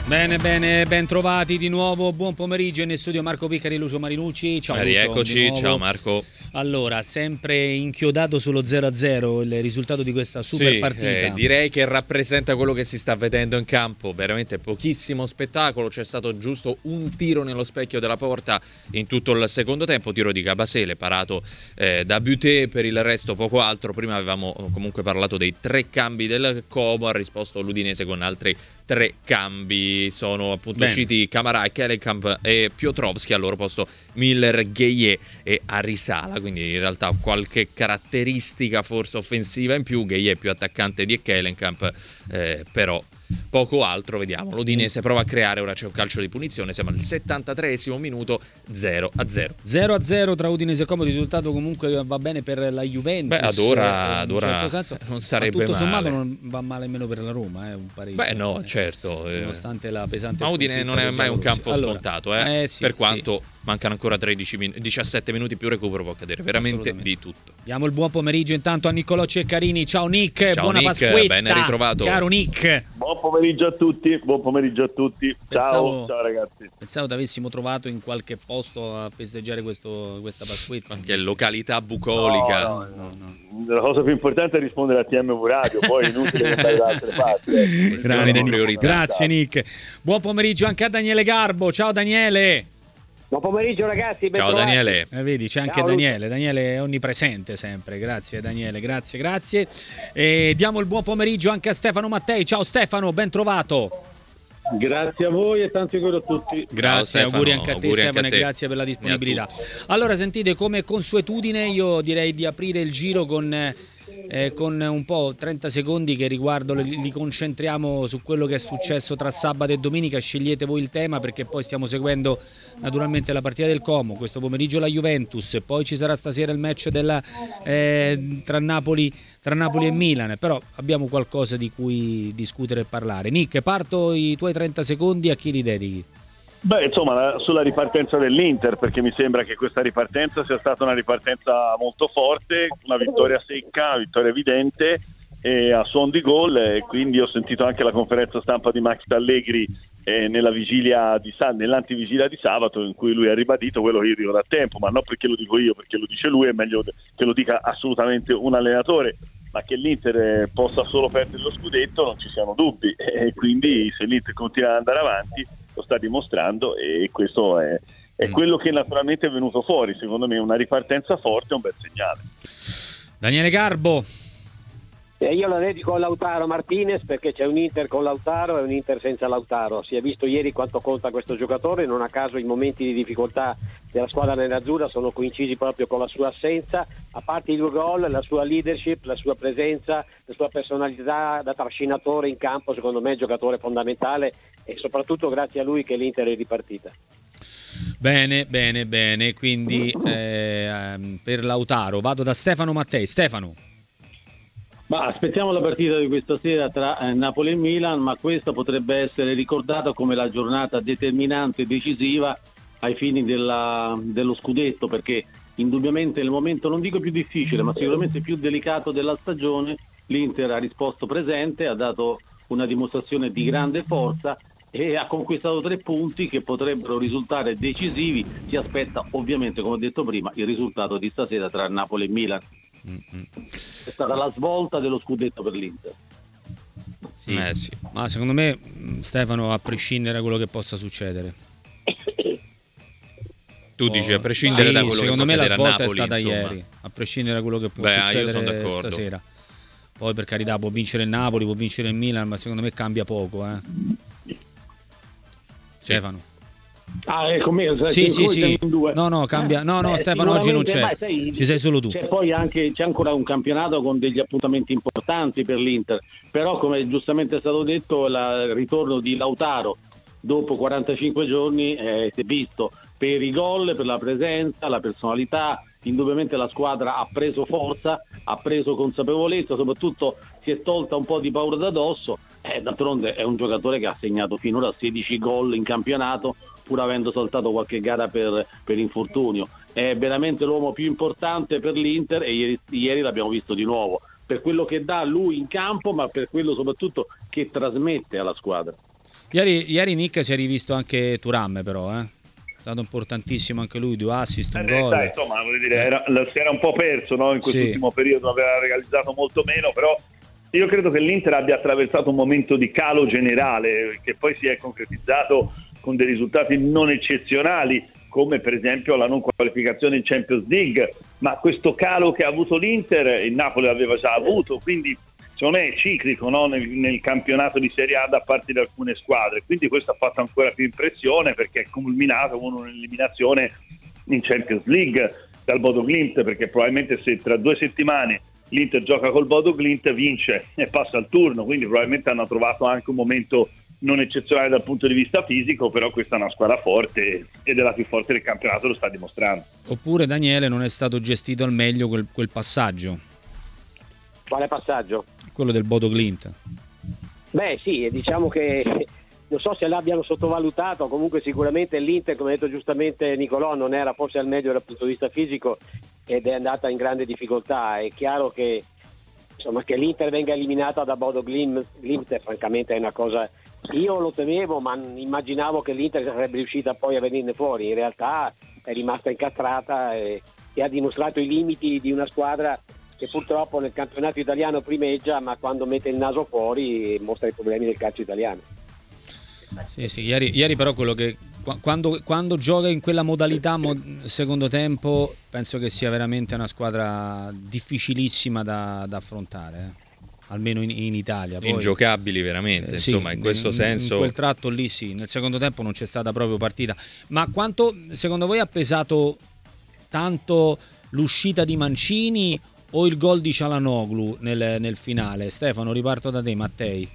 Bene, ben trovati di nuovo, buon pomeriggio in studio Marco Piccari e Lucio Marinucci. Ciao Lucio. Rieccoci, ciao Marco. Allora, sempre inchiodato sullo 0-0 il risultato di questa super partita. Direi che rappresenta quello che si sta vedendo in campo, veramente pochissimo spettacolo, c'è stato giusto un tiro nello specchio della porta in tutto il secondo tempo, tiro di Cabasele parato da Buté, per il resto poco altro. Prima avevamo comunque parlato dei 3 cambi del Como, ha risposto l'Udinese con altri 3 cambi, sono appunto usciti Camarà, Kellenkamp e Piotrowski, al loro posto Miller, Gueye e Arisala, quindi in realtà qualche caratteristica forse offensiva in più. Gueye è più attaccante di Kellenkamp, però poco altro. Vediamo, l'Udinese prova a creare, ora c'è un calcio di punizione, siamo al 73esimo minuto, 0-0. 0-0 tra Udinese e Como, risultato comunque va bene per la Juventus. Ad ora certo non sarebbe tutto male. Sommato non va male nemmeno per la Roma, un pareggio. No, certo. Nonostante la pesante ma Udine non è mai un campo scontato, sì, per quanto mancano ancora 17 minuti più recupero, può accadere veramente di tutto. Diamo il buon pomeriggio intanto a Niccolò Ceccarini. Ciao Nick, ciao buona Nick, Pasquetta. Ben ritrovato. Caro Nick. Buon pomeriggio a tutti. Ciao ragazzi. Pensavo ti avessimo trovato in qualche posto a festeggiare questa Pasquetta. Anche località bucolica. No. La cosa più importante è rispondere a TMV Radio, poi è inutile andare da altre parti. Grazie Nick. Buon pomeriggio anche a Daniele Garbo. Ciao Daniele. Buon pomeriggio ragazzi, ciao Daniele. Vedi, c'è anche Daniele è onnipresente sempre. Grazie Daniele, grazie. E diamo il buon pomeriggio anche a Stefano Mattei. Ciao Stefano, ben trovato. Grazie a voi e tanti auguri a tutti. Grazie, auguri anche a te Stefano e grazie per la disponibilità. Allora sentite, come consuetudine io direi di aprire il giro con un po' 30 secondi che li concentriamo su quello che è successo tra sabato e domenica. Scegliete voi il tema, perché poi stiamo seguendo naturalmente la partita del Como, questo pomeriggio la Juventus, poi ci sarà stasera il match tra Napoli e Milan, però abbiamo qualcosa di cui discutere e parlare. Nick, parto i tuoi 30 secondi, a chi li dedichi? Sulla ripartenza dell'Inter, perché mi sembra che questa ripartenza sia stata una ripartenza molto forte, una vittoria secca, una vittoria evidente e a suon di gol, e quindi ho sentito anche la conferenza stampa di Max Allegri nell'antivigilia di sabato, in cui lui ha ribadito quello che io dico da tempo, ma non perché lo dico io, perché lo dice lui, è meglio che lo dica assolutamente un allenatore, ma che l'Inter possa solo perdere lo scudetto non ci siano dubbi, e quindi se l'Inter continua ad andare avanti lo sta dimostrando, e questo è quello che naturalmente è venuto fuori. Secondo me una ripartenza forte è un bel segnale. Daniele Garbo. Io la dedico a Lautaro Martinez, perché c'è un Inter con Lautaro e un Inter senza Lautaro. Si è visto ieri quanto conta questo giocatore, non a caso i momenti di difficoltà della squadra nerazzurra sono coincisi proprio con la sua assenza. A parte i 2 gol, la sua leadership, la sua presenza, la sua personalità da trascinatore in campo, secondo me è un giocatore fondamentale, e soprattutto grazie a lui che l'Inter è ripartita. Bene, quindi per Lautaro vado da Stefano Mattei. Stefano. Ma aspettiamo la partita di questa sera tra Napoli e Milan, ma questa potrebbe essere ricordata come la giornata determinante e decisiva ai fini dello scudetto, perché indubbiamente nel momento, non dico più difficile, ma sicuramente più delicato della stagione, l'Inter ha risposto presente, ha dato una dimostrazione di grande forza e ha conquistato 3 punti che potrebbero risultare decisivi. Si aspetta ovviamente, come ho detto prima, il risultato di stasera tra Napoli e Milan. È stata la svolta dello scudetto per l'Inter. Sì. Ma secondo me, Stefano, a prescindere da quello che possa succedere, tu dici a prescindere da quello secondo che me la Napoli, svolta è stata insomma. Ieri, a prescindere da quello che può succedere stasera. Poi per carità può vincere il Napoli, può vincere il Milan, ma secondo me cambia poco, Stefano. Con me sì. No, cambia. No, Stefano oggi non c'è. Ci sei solo tu. C'è ancora un campionato con degli appuntamenti importanti per l'Inter, però come giustamente è stato detto, il ritorno di Lautaro dopo 45 giorni si è visto per i gol, per la presenza, la personalità. Indubbiamente la squadra ha preso forza, ha preso consapevolezza, soprattutto si è tolta un po' di paura da dosso. D'altronde è un giocatore che ha segnato finora 16 gol in campionato, pur avendo saltato qualche gara per infortunio. È veramente l'uomo più importante per l'Inter, e ieri l'abbiamo visto di nuovo, per quello che dà lui in campo, ma per quello soprattutto che trasmette alla squadra. Ieri Nick si è rivisto anche Thuram, però, È stato importantissimo anche lui, 2 assist, un gol. Insomma, voglio dire, si era un po' perso, no? In quest'ultimo periodo aveva realizzato molto meno, però io credo che l'Inter abbia attraversato un momento di calo generale che poi si è concretizzato con dei risultati non eccezionali, come per esempio la non qualificazione in Champions League, ma questo calo che ha avuto l'Inter il Napoli l'aveva già avuto, quindi secondo me è ciclico, no? nel campionato di Serie A da parte di alcune squadre, quindi questo ha fatto ancora più impressione perché è culminato con un'eliminazione in Champions League dal Bodo Glimt, perché probabilmente se tra 2 settimane l'Inter gioca col Bodo Glimt vince e passa al turno, quindi probabilmente hanno trovato anche un momento non eccezionale dal punto di vista fisico, però questa è una squadra forte ed è la più forte del campionato, lo sta dimostrando. Oppure, Daniele, non è stato gestito al meglio quel passaggio. Quale passaggio? Quello del Bodo Glimt. Beh sì, diciamo che non so se l'abbiano sottovalutato, comunque sicuramente l'Inter, come ha detto giustamente Nicolò, non era forse al meglio dal punto di vista fisico ed è andata in grande difficoltà. È chiaro che insomma che l'Inter venga eliminata da Bodo Glimt francamente è una cosa, io lo temevo, ma immaginavo che l'Inter sarebbe riuscita poi a venirne fuori. In realtà è rimasta incastrata e ha dimostrato i limiti di una squadra che purtroppo nel campionato italiano primeggia, ma quando mette il naso fuori mostra i problemi del calcio italiano. Sì, ieri però quello che quando gioca in quella modalità secondo tempo, penso che sia veramente una squadra difficilissima da affrontare, almeno in Italia. Poi, ingiocabili veramente, insomma, in questo senso. In quel tratto lì sì, nel secondo tempo non c'è stata proprio partita. Ma quanto secondo voi ha pesato tanto l'uscita di Mancini o il gol di Çalhanoğlu nel finale? Stefano, riparto da te, Mattei.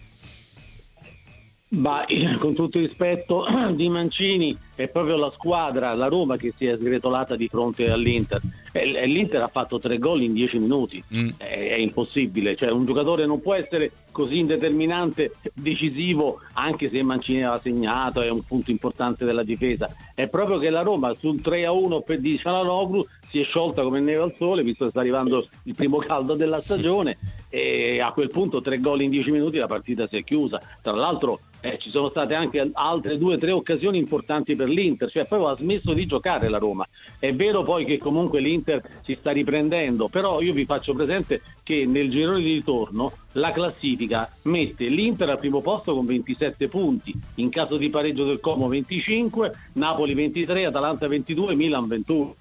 Ma con tutto il rispetto di Mancini, è proprio la squadra, la Roma, che si è sgretolata di fronte all'Inter. E l'Inter ha fatto 3 gol in 10 minuti. È impossibile, cioè un giocatore non può essere così indeterminante, decisivo, anche se Mancini aveva segnato, è un punto importante della difesa. È proprio che la Roma sul 3-1 per di Çalhanoğlu si è sciolta come neve al sole, visto che sta arrivando il primo caldo della stagione, e a quel punto 3 gol in 10 minuti la partita si è chiusa. Tra l'altro ci sono state anche altre 2 o 3 occasioni importanti per l'Inter, cioè proprio ha smesso di giocare la Roma. È vero poi che comunque l'Inter si sta riprendendo, però io vi faccio presente che nel girone di ritorno la classifica mette l'Inter al primo posto con 27 punti, in caso di pareggio del Como 25, Napoli 23, Atalanta 22, Milan 21.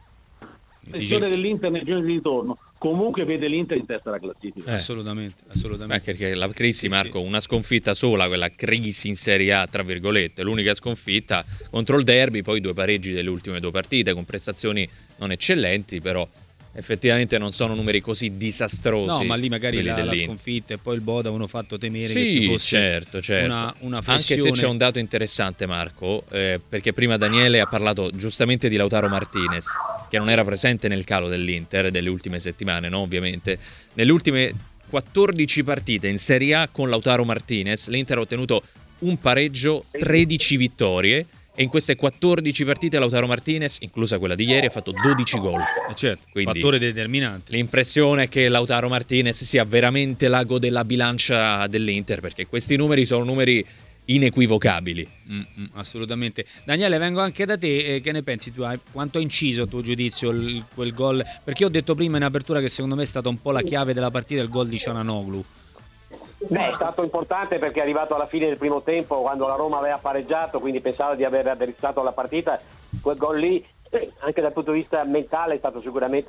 La pressione dell'Inter nel girone di ritorno comunque vede l'Inter in testa alla classifica. Assolutamente. Perché la crisi, Marco, una sconfitta sola, quella crisi in Serie A tra virgolette, l'unica sconfitta contro il Derby, poi 2 pareggi delle ultime 2 partite con prestazioni non eccellenti, però effettivamente non sono numeri così disastrosi. No, ma lì magari la sconfitta e poi il Bodo avevano fatto temere che sì, ci fosse certo. Una flessione. Anche se c'è un dato interessante, Marco, perché prima Daniele ha parlato giustamente di Lautaro Martinez, che non era presente nel calo dell'Inter delle ultime settimane, no? Ovviamente nelle ultime 14 partite in Serie A con Lautaro Martinez l'Inter ha ottenuto un pareggio, 13 vittorie, e in queste 14 partite Lautaro Martinez, inclusa quella di ieri, ha fatto 12 gol. Certo, quindi fattore determinante. L'impressione è che Lautaro Martinez sia veramente l'ago della bilancia dell'Inter, perché questi numeri sono numeri inequivocabili. Assolutamente. Daniele, vengo anche da te, che ne pensi tu? Quanto ha inciso a tuo giudizio quel gol? Perché io ho detto prima in apertura che secondo me è stata un po' la chiave della partita, il gol di Çalhanoğlu. Beh, è stato importante perché è arrivato alla fine del primo tempo, quando la Roma aveva pareggiato, quindi pensava di aver raddrizzato la partita. Quel gol lì, anche dal punto di vista mentale, è stato sicuramente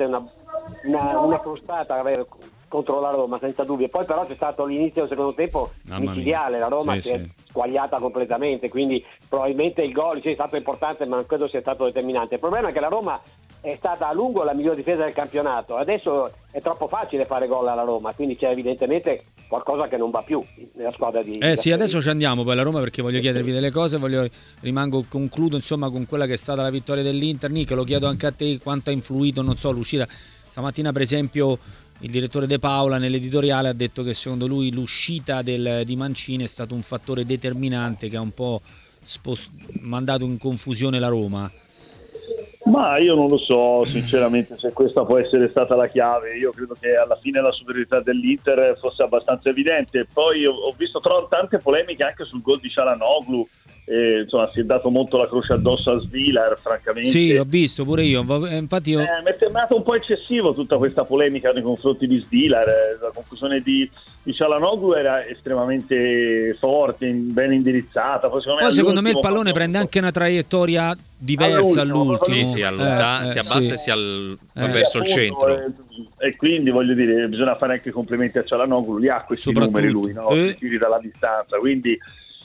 una frustata contro la Roma, senza dubbio. Poi però c'è stato l'inizio del secondo tempo micidiale, la Roma si è squagliata completamente, quindi probabilmente il gol è stato importante, ma non credo sia stato determinante. Il problema è che la Roma è stata a lungo la miglior difesa del campionato, adesso è troppo facile fare gol alla Roma, quindi c'è evidentemente qualcosa che non va più nella squadra di sì, adesso ci andiamo poi alla Roma, perché voglio chiedervi delle cose, concludo insomma con quella che è stata la vittoria dell'Inter. Nick, lo chiedo anche a te, quanto ha influito, non so, l'uscita stamattina per esempio. Il direttore De Paola nell'editoriale ha detto che secondo lui l'uscita di Mancini è stato un fattore determinante che ha un po' mandato in confusione la Roma. Ma io non lo so sinceramente se questa può essere stata la chiave. Io credo che alla fine la superiorità dell'Inter fosse abbastanza evidente. Poi ho visto tante polemiche anche sul gol di Çalhanoğlu. Insomma, si è dato molto la croce addosso a Svilar, francamente. Sì, ho visto pure io. Infatti mi è sembrato un po' eccessivo tutta questa polemica nei confronti di Svilar. La conclusione di Çalhanoğlu era estremamente forte, ben indirizzata. Poi secondo me il pallone prende anche una traiettoria diversa all'ultimo. Sì, si abbassa e si verso il centro. E quindi voglio dire, bisogna fare anche complimenti a Çalhanoğlu, li ha questi numeri lui, no? Tiri dalla distanza, quindi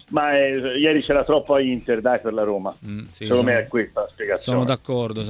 ieri c'era troppo a Inter, dai, per la Roma. Secondo me è questa la spiegazione. Sono d'accordo.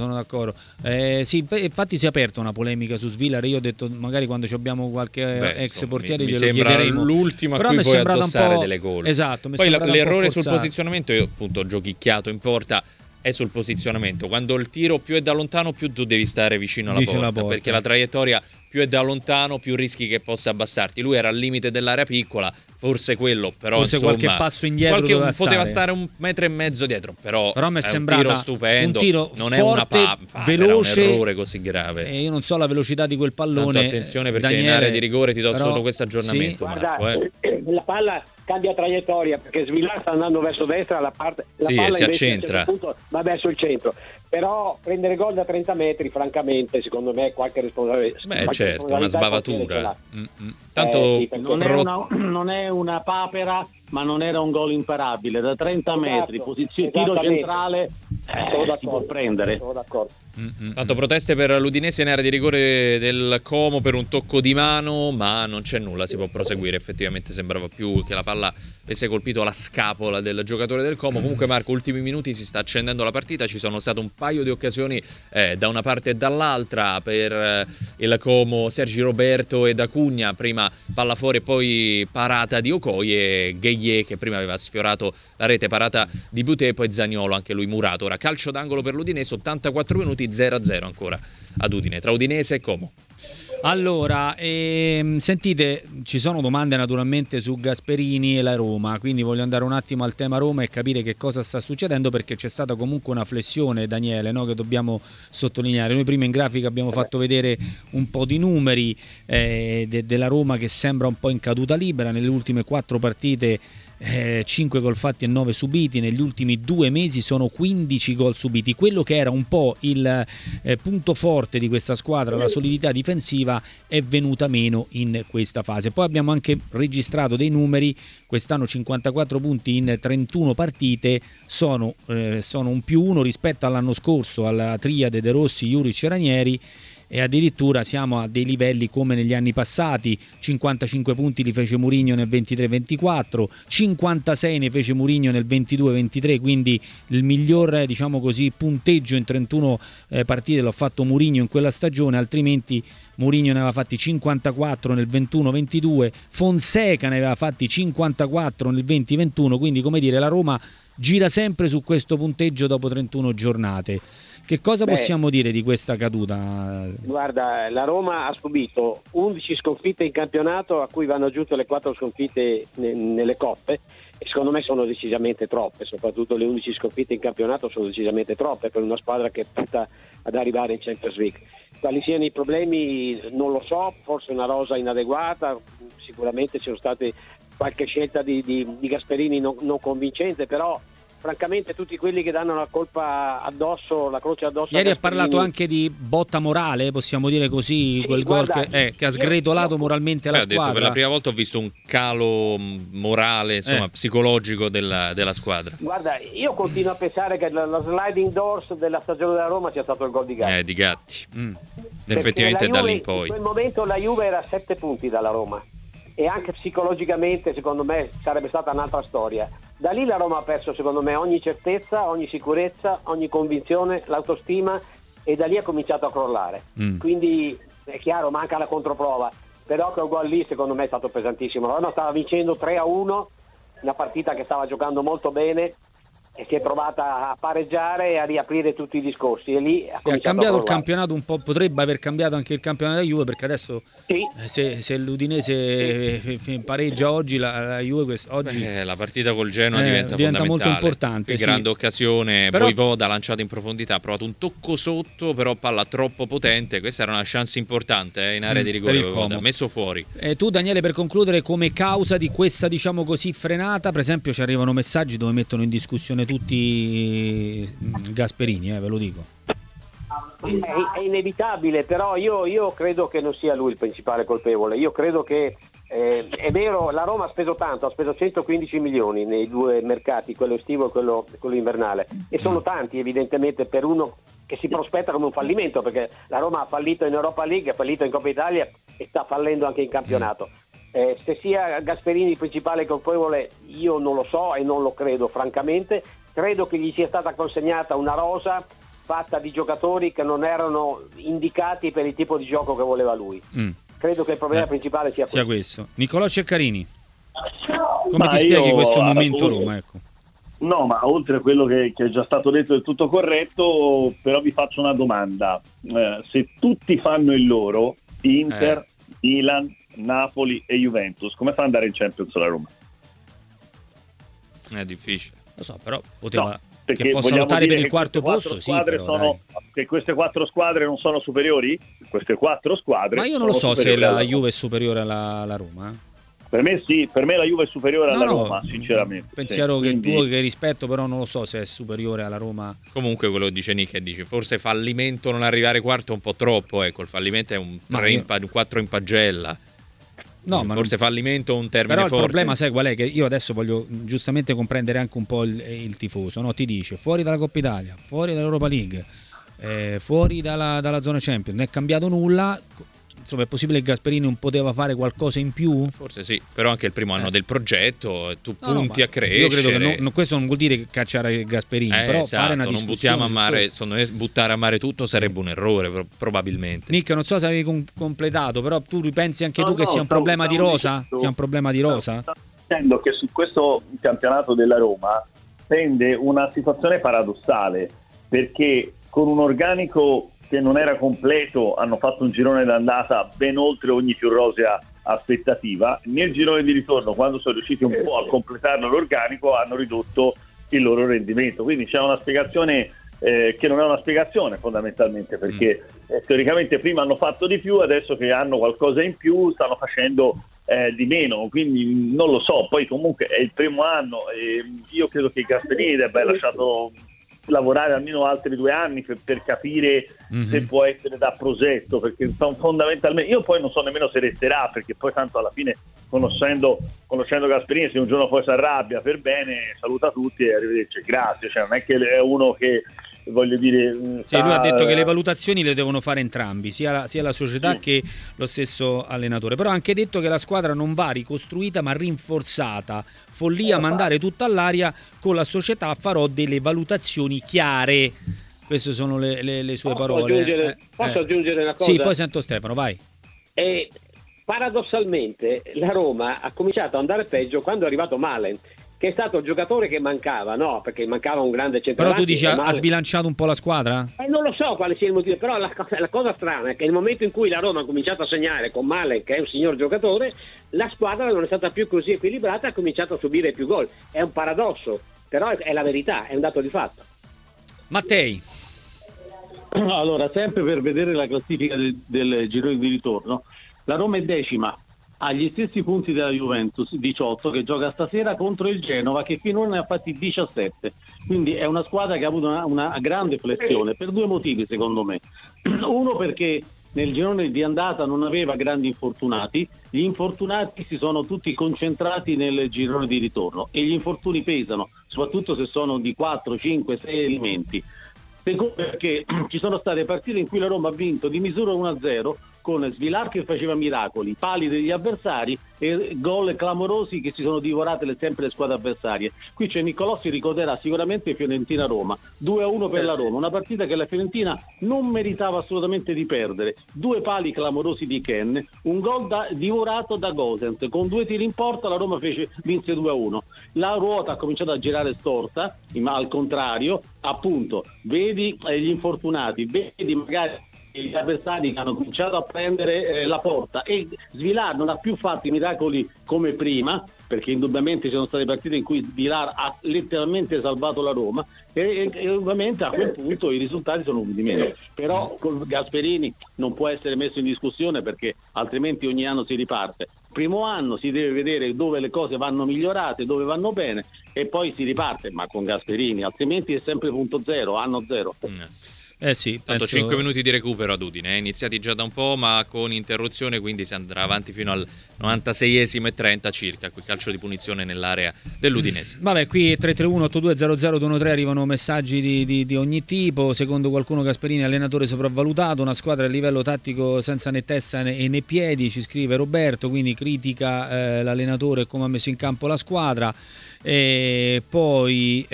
Sì, infatti si è aperta una polemica su Svilar. Io ho detto magari quando abbiamo qualche ex portiere mi glielo sembra chiederemo. L'ultimo a cui puoi addossare delle gol. Esatto. Poi l'errore sul posizionamento, io appunto ho giochicchiato in porta, è sul posizionamento. Quando il tiro più è da lontano, più tu devi stare vicino alla porta, perché la traiettoria più è da lontano, più rischi che possa abbassarti. Lui era al limite dell'area piccola, forse quello, però forse insomma, qualche passo indietro poteva stare 1,5 metri dietro, però mi è sembrato un tiro stupendo, un tiro non forte, è una veloce, era un errore così grave. E io non so la velocità di quel pallone. Tanto attenzione, perché Daniele, in area di rigore ti do solo questo aggiornamento. Sì. Guarda, la palla cambia traiettoria, perché Svilar sta andando verso destra, la palla si accentra, va verso il centro. Però prendere gol da 30 metri, francamente, secondo me qualche responsabilità. Certo, una sbavatura. Tanto non è una papera, ma non era un gol imparabile. Da 30 metri, posizione tiro centrale, si può prendere. Sono d'accordo. Tanto proteste per l'Udinese in area di rigore del Como per un tocco di mano, ma non c'è nulla, si può proseguire. Effettivamente sembrava più che la palla avesse colpito la scapola del giocatore del Como. Comunque Marco, ultimi minuti, si sta accendendo la partita, ci sono state un paio di occasioni da una parte e dall'altra per il Como, Sergi Roberto ed Acugna, prima palla fuori e poi parata di Okoye, e Gueye che prima aveva sfiorato la rete, parata di Butè, e poi Zaniolo, anche lui murato. Ora calcio d'angolo per l'Udinese, 84 minuti, 0-0 ancora ad Udine, tra Udinese e Como. Allora, sentite, ci sono domande naturalmente su Gasperini e la Roma, quindi voglio andare un attimo al tema Roma e capire che cosa sta succedendo, perché c'è stata comunque una flessione, Daniele, no, che dobbiamo sottolineare. Noi prima in grafica abbiamo fatto vedere un po' di numeri della Roma, che sembra un po' in caduta libera. Nelle ultime 4 partite 5 gol fatti e 9 subiti, negli ultimi 2 mesi sono 15 gol subiti. Quello che era un po' il punto forte di questa squadra, la solidità difensiva, è venuta meno in questa fase. Poi abbiamo anche registrato dei numeri: quest'anno 54 punti in 31 partite, sono un +1 rispetto all'anno scorso, alla triade De Rossi, Juric e Ranieri, e addirittura siamo a dei livelli come negli anni passati. 55 punti li fece Mourinho nel 23-24, 56 ne fece Mourinho nel 22-23, quindi il miglior, diciamo così, punteggio in 31 partite l'ha fatto Mourinho in quella stagione, altrimenti Mourinho ne aveva fatti 54 nel 21-22, Fonseca ne aveva fatti 54 nel 20-21, quindi, come dire, la Roma gira sempre su questo punteggio dopo 31 giornate. Che cosa possiamo dire di questa caduta? Guarda, la Roma ha subito 11 sconfitte in campionato, a cui vanno aggiunte le 4 sconfitte nelle coppe, e secondo me sono decisamente troppe, soprattutto le 11 sconfitte in campionato sono decisamente troppe per una squadra che punta ad arrivare in Champions League. Quali siano i problemi non lo so, forse una rosa inadeguata, sicuramente c'è stata qualche scelta di Gasperini non convincente, però francamente tutti quelli che danno la colpa addosso, la croce addosso. Ieri ha parlato anche di botta morale, possiamo dire così, sì, quel gol che ha sgretolato moralmente la squadra. Detto, per la prima volta ho visto un calo morale, insomma, psicologico della squadra. Guarda, io continuo a pensare che la sliding doors della stagione della Roma sia stato il gol di Gatti. Di Gatti. Effettivamente da lì in poi. In quel momento la Juve era a 7 punti dalla Roma, e anche psicologicamente secondo me sarebbe stata un'altra storia. Da lì la Roma ha perso, secondo me, ogni certezza, ogni sicurezza, ogni convinzione, l'autostima, e da lì ha cominciato a crollare. Quindi è chiaro, manca la controprova, però quel gol lì secondo me è stato pesantissimo. La Roma stava vincendo 3-1, una partita che stava giocando molto bene, e si è provata a pareggiare e a riaprire tutti i discorsi, e lì ha cambiato il campionato un po', potrebbe aver cambiato anche il campionato della Juve, perché adesso sì. se l'Udinese pareggia oggi, la Juve oggi la partita col Genoa diventa molto importante, grande occasione. Però, Voivoda lanciato in profondità, ha provato un tocco sotto, però palla troppo potente, questa era una chance importante in area di rigore, Voivoda, messo fuori. Tu Daniele, per concludere, come causa di questa, diciamo così, frenata, per esempio ci arrivano messaggi dove mettono in discussione tutti Gasperini, ve lo dico. È inevitabile, però io credo che non sia lui il principale colpevole. Io credo che è vero, la Roma ha speso tanto, ha speso 115 milioni nei due mercati, quello estivo e quello invernale, e sono tanti evidentemente per uno che si prospetta come un fallimento, perché la Roma ha fallito in Europa League, ha fallito in Coppa Italia e sta fallendo anche in campionato. Se sia Gasperini il principale colpevole io non lo so e non lo credo francamente. Credo che gli sia stata consegnata una rosa fatta di giocatori che non erano indicati per il tipo di gioco che voleva lui. Credo che il problema principale sia questo. Nicolò Ceccarini, come ti spieghi questo momento Roma? Ecco. No, ma oltre a quello che è già stato detto del tutto corretto, però vi faccio una domanda. Se tutti fanno il loro, Inter, Milan, Napoli e Juventus, come fa ad andare in Champions la Roma? È difficile. Lo so, però poteva... No, perché che possa lottare per il quarto posto, sì, però, che queste 4 squadre non sono superiori? Queste 4 squadre. Ma io non lo so se la Juve è superiore alla Roma. Per me sì, per me la Juve è superiore alla Roma, sinceramente. Pensiero che tuo che rispetto, però non lo so se è superiore alla Roma. Comunque quello dice Nick, dice forse fallimento non arrivare quarto è un po' troppo, ecco, il fallimento è un 4 in pagella. No, ma forse fallimento è un termine però forte. Il problema sai qual è? Che io adesso voglio giustamente comprendere anche un po' il tifoso, no? Ti dice fuori dalla Coppa Italia, fuori dall'Europa League, fuori dalla zona Champions, non è cambiato nulla. Insomma, è possibile che Gasperini non poteva fare qualcosa in più? Forse sì, però anche il primo anno del progetto, tu punti a crescere. Io credo che questo non vuol dire cacciare Gasperini, però fare una discussione. Non buttiamo a mare, buttare a mare tutto sarebbe un errore, probabilmente. Nick, non so se avevi completato, però tu ripensi anche tu che sia un problema di rosa? Sia un problema di rosa? Sto dicendo che su questo campionato della Roma pende una situazione paradossale, perché con un organico che non era completo hanno fatto un girone d'andata ben oltre ogni più rosea aspettativa. Nel girone di ritorno, quando sono riusciti un po' a completarlo l'organico, hanno ridotto il loro rendimento. Quindi c'è una spiegazione che non è una spiegazione fondamentalmente, perché teoricamente prima hanno fatto di più, adesso che hanno qualcosa in più stanno facendo di meno, quindi non lo so. Poi comunque è il primo anno e io credo che Gasperini debba aver lasciato lavorare almeno altri 2 anni per capire se può essere da progetto, perché fondamentalmente io poi non so nemmeno se resterà, perché poi tanto alla fine conoscendo Gasperini, se un giorno poi si arrabbia per bene saluta tutti e arrivederci, grazie, cioè non è che è uno che voglio dire lui ha detto che le valutazioni le devono fare entrambi, sia la società che lo stesso allenatore, però ha anche detto che la squadra non va ricostruita ma rinforzata. Follia mandare tutto all'aria, con la società farò delle valutazioni chiare. Queste sono le sue parole. Posso aggiungere una cosa? Sì, poi sento Stefano, vai. Paradossalmente la Roma ha cominciato ad andare peggio quando è arrivato Malen, che è stato il giocatore che mancava, no? Perché mancava un grande centravanti. Però tu dici ha sbilanciato un po' la squadra? Non lo so quale sia il motivo, però la cosa strana è che nel momento in cui la Roma ha cominciato a segnare con Malen, che è un signor giocatore, la squadra non è stata più così equilibrata e ha cominciato a subire più gol. È un paradosso, però è la verità, è un dato di fatto. Mattei. Allora, sempre per vedere la classifica del girone di ritorno, la Roma è 10ª. Ha gli stessi punti della Juventus, 18, che gioca stasera contro il Genova, che finora ne ha fatti 17. Quindi è una squadra che ha avuto una grande flessione, per 2 motivi secondo me. Uno, perché nel girone di andata non aveva grandi infortunati, gli infortunati si sono tutti concentrati nel girone di ritorno e gli infortuni pesano, soprattutto se sono di 4, 5, 6 elementi. Secondo, perché ci sono state partite in cui la Roma ha vinto di misura 1-0 con Svilar che faceva miracoli, pali degli avversari e gol clamorosi che si sono divorate sempre le squadre avversarie. Qui c'è Niccolò, si ricorderà sicuramente Fiorentina-Roma, 2-1 per la Roma, una partita che la Fiorentina non meritava assolutamente di perdere, 2 pali clamorosi di Ken, un gol divorato da Gosens, con 2 tiri in porta la Roma vinse 2-1. La ruota ha cominciato a girare storta, ma al contrario, appunto, vedi gli infortunati, vedi magari gli avversari che hanno cominciato a prendere la porta, e Svilar non ha più fatto i miracoli come prima, perché indubbiamente ci sono state partite in cui Svilar ha letteralmente salvato la Roma e ovviamente a quel punto i risultati sono venuti meno. Però con Gasperini non può essere messo in discussione, perché altrimenti ogni anno si riparte. Primo anno si deve vedere dove le cose vanno migliorate, dove vanno bene, e poi si riparte, ma con Gasperini, altrimenti è sempre punto zero, anno zero. Sì, tanto 5 minuti di recupero ad Udine, iniziati già da un po', ma con interruzione, quindi si andrà avanti fino al 96esimo e 30 circa, qui calcio di punizione nell'area dell'Udinese. Vabbè, qui 331-8200-213 arrivano messaggi di ogni tipo. Secondo qualcuno Gasperini è allenatore sopravvalutato, una squadra a livello tattico senza né testa né piedi, ci scrive Roberto, quindi critica l'allenatore e come ha messo in campo la squadra. E poi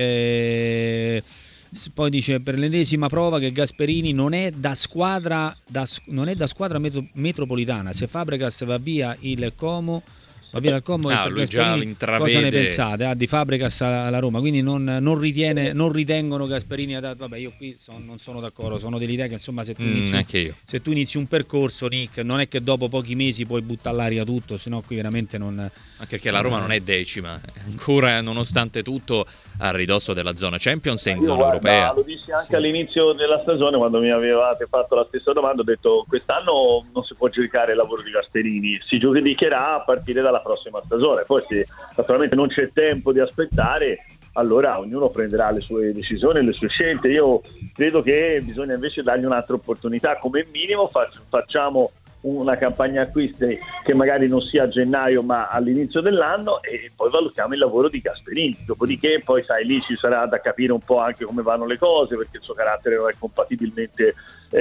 dice per l'ennesima prova che Gasperini non è da squadra metropolitana. Se Fabregas va via dal Como, lui già intravede. Cosa ne pensate? Di Fabregas alla Roma, quindi non ritengono Gasperini adatto. Vabbè, io qui non sono d'accordo, sono dell'idea che insomma se tu inizi un percorso, Nick, non è che dopo pochi mesi puoi buttare all'aria tutto, sennò qui veramente non. Anche perché la Roma non è decima, ancora nonostante tutto a ridosso della zona Champions e in zona europea. Lo dissi anche all'inizio della stagione, quando mi avevate fatto la stessa domanda, ho detto quest'anno non si può giudicare il lavoro di Gasperini, si giudicherà a partire dalla prossima stagione. Poi se naturalmente non c'è tempo di aspettare, allora ognuno prenderà le sue decisioni e le sue scelte. Io credo che bisogna invece dargli un'altra opportunità, come minimo facciamo una campagna acquisti che magari non sia a gennaio ma all'inizio dell'anno, e poi valutiamo il lavoro di Gasperini. Dopodiché poi sai, lì ci sarà da capire un po' anche come vanno le cose, perché il suo carattere non è compatibilmente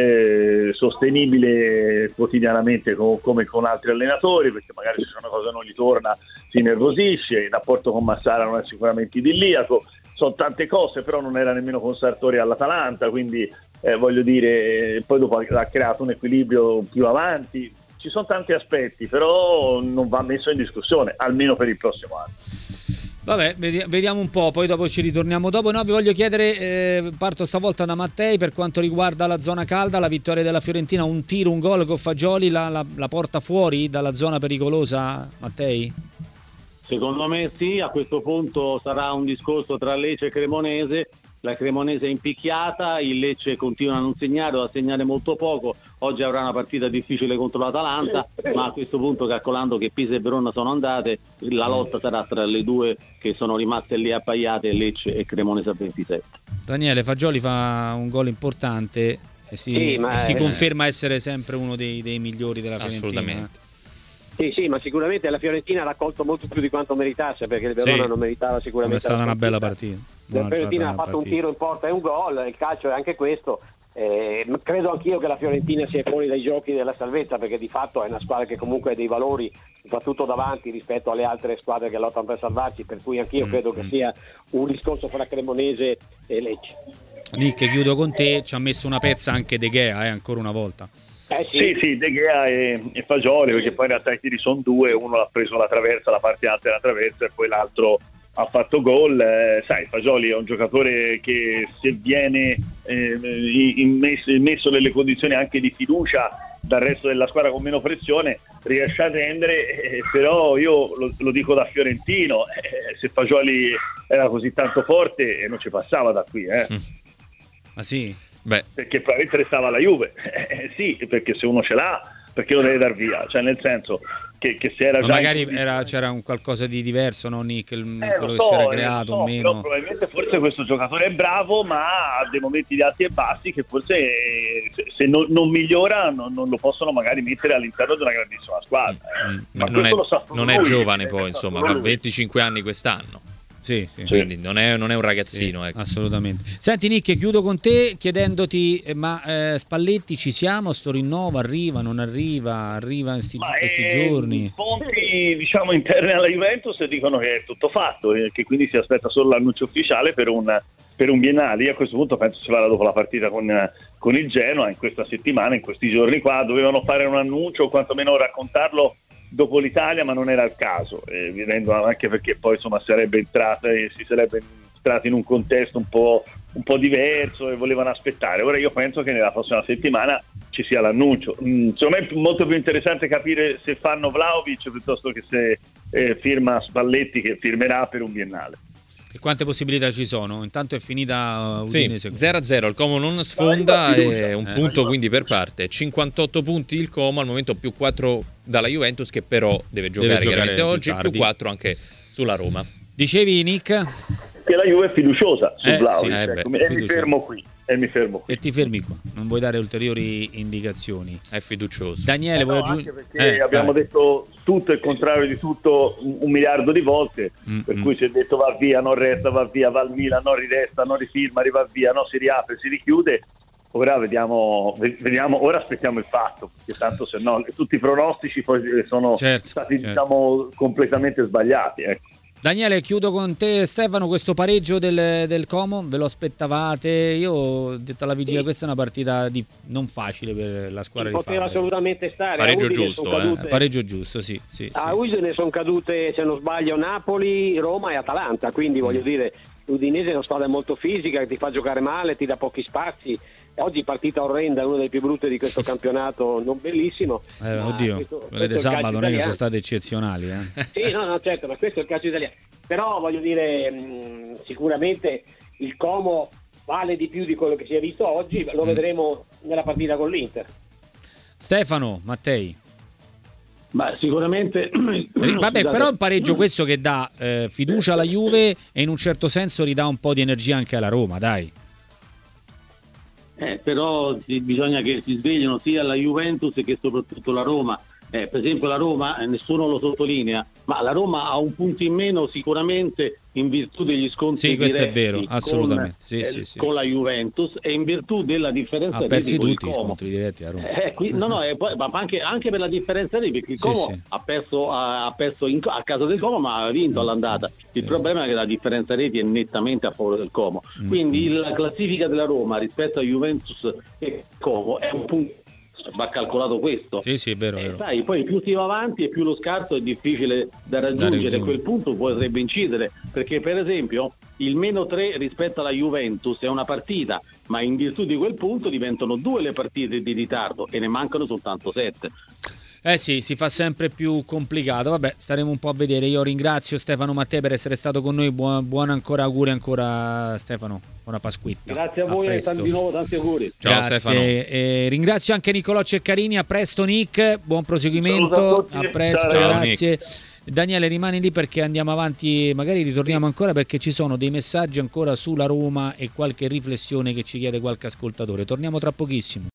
sostenibile quotidianamente come con altri allenatori, perché magari se c'è una cosa che non gli torna si nervosisce, il rapporto con Massara non è sicuramente idilliaco, sono tante cose, però non era nemmeno con Sartori all'Atalanta, quindi voglio dire, poi dopo ha creato un equilibrio più avanti. Ci sono tanti aspetti, però non va messo in discussione, almeno per il prossimo anno. Vabbè, vediamo un po', poi dopo ci ritorniamo dopo. No, vi voglio chiedere, parto stavolta da Mattei, per quanto riguarda la zona calda, la vittoria della Fiorentina, un tiro, un gol con Fagioli, la porta fuori dalla zona pericolosa, Mattei? Secondo me sì, a questo punto sarà un discorso tra Lecce e Cremonese. La Cremonese è impicchiata, il Lecce continua a non segnare o a segnare molto poco. Oggi avrà una partita difficile contro l'Atalanta, ma a questo punto, calcolando che Pisa e Verona sono andate, la lotta sarà tra le due che sono rimaste lì appaiate, Lecce e Cremonese a 27. Daniele, Fagioli fa un gol importante e si conferma essere sempre uno dei migliori della Fiorentina. Assolutamente. Sì, ma sicuramente la Fiorentina ha raccolto molto più di quanto meritasse, perché il Verona non meritava sicuramente. È stata una bella partita. La Fiorentina ha fatto un tiro in porta e un gol, il calcio è anche questo. Credo anch'io che la Fiorentina sia fuori dai giochi della salvezza, perché di fatto è una squadra che comunque ha dei valori, soprattutto davanti rispetto alle altre squadre che lottano per salvarsi, per cui anch'io credo che sia un discorso fra Cremonese e Lecce. Nick, chiudo con te, ci ha messo una pezza anche De Gea, ancora una volta. Sì, De Gea e Fagioli, perché poi in realtà i tiri sono due, uno l'ha preso la traversa, la parte alta della traversa, e poi l'altro ha fatto gol. Sai, Fagioli è un giocatore che, se viene messo nelle condizioni anche di fiducia dal resto della squadra con meno pressione, riesce a rendere, però io lo dico da fiorentino, se Fagioli era così tanto forte non ci passava da qui. Ah sì? Beh. Perché probabilmente restava alla Juve. Sì, perché se uno ce l'ha, perché lo deve dar via? Cioè, nel senso che se era già magari c'era un qualcosa di diverso, no, Nick? Quello che si era creato o meno. Però probabilmente forse questo giocatore è bravo, ma ha dei momenti di alti e bassi che forse se non migliora non lo possono magari mettere all'interno di una grandissima squadra. Ma non è giovane poi, insomma, ha 25 anni quest'anno. Sì. Quindi non è un ragazzino. Ecco. Assolutamente. Senti Nick, chiudo con te chiedendoti, ma Spalletti ci siamo? Sto rinnovo arriva, non arriva in questi giorni? Fonti interne alla Juventus dicono che è tutto fatto, che quindi si aspetta solo l'annuncio ufficiale per un biennale. Io a questo punto penso si vada dopo la partita con il Genoa, in questa settimana, in questi giorni qua. Dovevano fare un annuncio o quantomeno raccontarlo dopo l'Italia, ma non era il caso, anche perché poi insomma si sarebbe entrati in un contesto un po' diverso e volevano aspettare. Ora io penso che nella prossima settimana ci sia l'annuncio. Secondo me è molto più interessante capire se fanno Vlahovic piuttosto che se firma Spalletti, che firmerà per un biennale. E quante possibilità ci sono? Intanto è finita Udinese. 0-0, il Como non sfonda, e un punto quindi per parte. 58 punti il Como, al momento più 4 dalla Juventus, che però deve giocare chiaramente oggi, più 4 anche sulla Roma. Dicevi Nick? Che la Juve è fiduciosa su Vlahovic, e mi fermo qui. E ti fermi qua, non vuoi dare ulteriori indicazioni? È fiducioso. Daniele, vuoi aggiungere? Anche perché abbiamo detto tutto il contrario di tutto un miliardo di volte, per cui si è detto va via, non resta, va via, va al Milan, non riresta, non rifirma, va via, no, si riapre, si richiude. Ora vediamo, ora aspettiamo il fatto, perché tanto se no tutti i pronostici poi sono stati completamente sbagliati, ecco. Daniele, chiudo con te. Stefano, questo pareggio del Como ve lo aspettavate? Io ho detto alla vigilia, questa è una partita non facile per la squadra di Favre. Poteva assolutamente stare. Pareggio giusto, pareggio giusto, sì. A Udine sono cadute, se non sbaglio, Napoli, Roma e Atalanta, quindi voglio dire, l'Udinese è una squadra molto fisica, che ti fa giocare male, ti dà pochi spazi. Oggi partita orrenda, una delle più brutte di questo campionato, non bellissimo. Oddio, quelle di sabato non è che sono state eccezionali. Sì, no, certo, ma questo è il calcio italiano. Però voglio dire, sicuramente il Como vale di più di quello che si è visto oggi, lo vedremo nella partita con l'Inter. Stefano, Mattei. Ma sicuramente vabbè, però è un pareggio questo che dà fiducia alla Juve e in un certo senso ridà un po' di energia anche alla Roma, dai. Però bisogna che si svegliano sia la Juventus che soprattutto la Roma. Per esempio la Roma, nessuno lo sottolinea, ma la Roma ha un punto in meno sicuramente in virtù degli scontri questo è vero, assolutamente. Con la Juventus, e in virtù della differenza ha persi tutti gli scontri diretti a Roma. Ma anche per la differenza lì, perché il Como ha perso a casa del Como, ma ha vinto all'andata. Il problema è che la differenza reti è nettamente a favore del Como, quindi la classifica della Roma rispetto a Juventus e Como è un punto, va calcolato questo. Sì, è vero. Sai, poi più si va avanti e più lo scarto è difficile da raggiungere, quel punto potrebbe incidere, perché per esempio il -3 rispetto alla Juventus è una partita, ma in virtù di quel punto diventano 2 le partite di ritardo e ne mancano soltanto 7. Sì, si fa sempre più complicato. Vabbè, staremo un po' a vedere. Io ringrazio Stefano Mattei per essere stato con noi. Buon auguri ancora Stefano. Buona Pasquitta. Grazie a voi e di nuovo tanti auguri. Ciao Stefano. Ringrazio anche Nicolò Ceccarini. A presto Nick, buon proseguimento. A presto, ciao, grazie. Nick. Daniele, rimani lì perché andiamo avanti, magari ritorniamo ancora perché ci sono dei messaggi ancora sulla Roma e qualche riflessione che ci chiede qualche ascoltatore. Torniamo tra pochissimo.